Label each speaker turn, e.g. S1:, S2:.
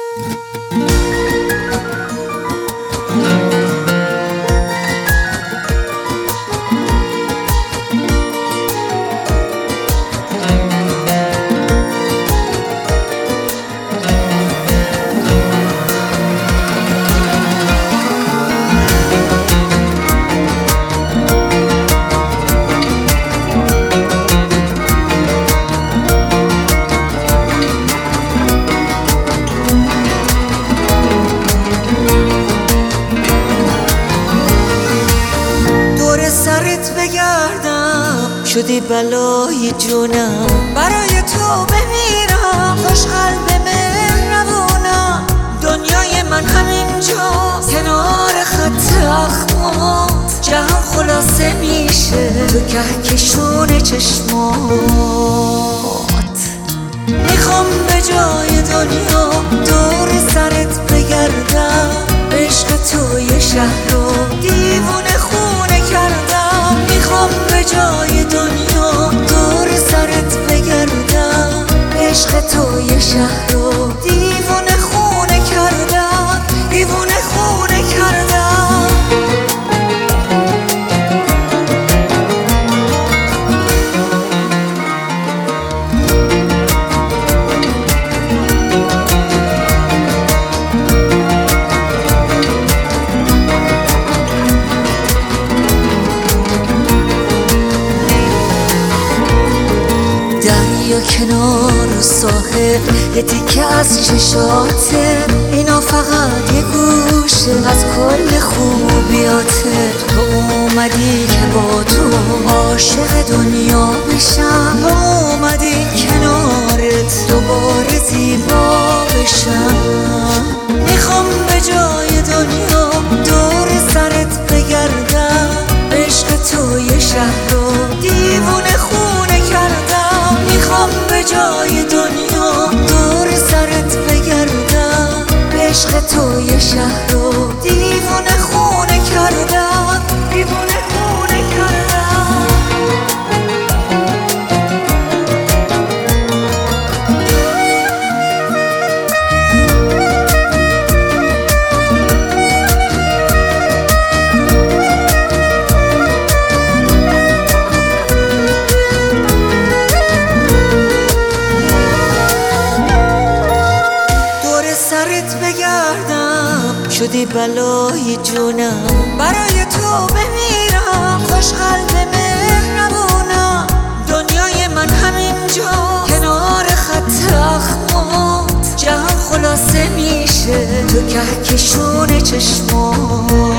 S1: سرت بگردم شدی بلای جونم، برای تو بمیرم خوش قلب مهربونم. دنیای من همینجا کنار خط اخمات، جهان خلاصه میشه تو کهکشون چشمات. میخوام به جای دنیا دور سرت بگردم، عشق تو یه شهر رو دیوونه خونه کردم. میخوام به جای دنیا دور سرت بگردم، عشق تو یه شهر رو دیوونه خونه کردم، دیوونه خونه کردم. دریا کنار ساحل یه تیکه از چشاته، اینا فقط یه گوشه از کل خوبیاته. تو اومدی که با تو عاشق دنیا بشم، تو اومدی کنارت دوباره زیبا بشم. میخوام به جای دنیا دور سرت بگردم، عشق تو یه شهر رو دیوونه خونه کردم. میخوام به جای دنیا دور سرت بگردم، عشق تو یه شهر رو دیوونه خونه کردم، دیوونه خونه کردم. سرت بگردم شدی بلای جونم، برای تو بمیرم خوش قلب مهربونم. دنیای من همینجا کنار خط اخمات، جهان خلاصه میشه تو کهکشون چشمات.